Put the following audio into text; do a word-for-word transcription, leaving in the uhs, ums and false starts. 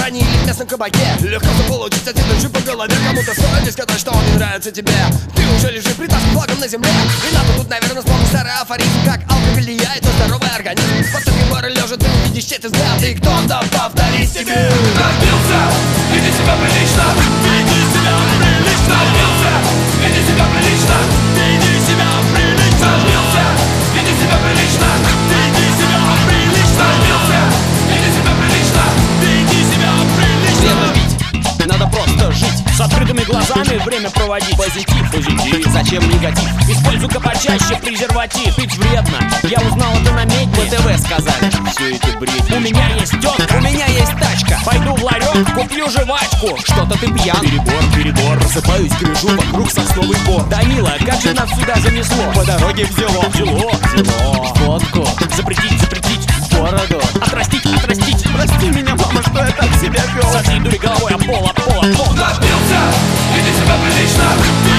ресторане или в местном кабаке. Легко заполучить один ножи по голове. Кому-то стоит сказать, что он не нравится тебе. Ты уже лежишь притаскан флагом на земле. И надо тут, наверное, вспомнить старый афоризм, как алкоголь влияет на здоровый организм. Под таким горы лежа ты увидишь чей-то взгляд, и кто-то повторит тебе. Напился, веди себя прилично, веди себя прилично. Напился, веди себя прилично, веди себя прилично. Напился, веди себя прилично, веди себя прилично. Напился, веди себя прилично, веди себя прилично. Время пить, надо просто жить. С открытыми глазами время проводить. Позитив, позитив, зачем негатив? Используй-ка почаще презерватив. Пить вредно, я узнал это на медне. По ТВ сказали, все это бред. У меня есть тетка, у меня есть тачка. Пойду в ларек, куплю жвачку. Что-то ты пьян. Перебор, перебор, просыпаюсь, гляжу вокруг сосновый бор. Да, милая, как же нас сюда занесло? По дороге взяло, взяло, взяло водку. Запретить, запретить бороду. Отрастить, отрастить. Прости меня, мама, что я так себя вел. Со всей дури головой об пол, об пол, об пол. Напился, веди себя прилично.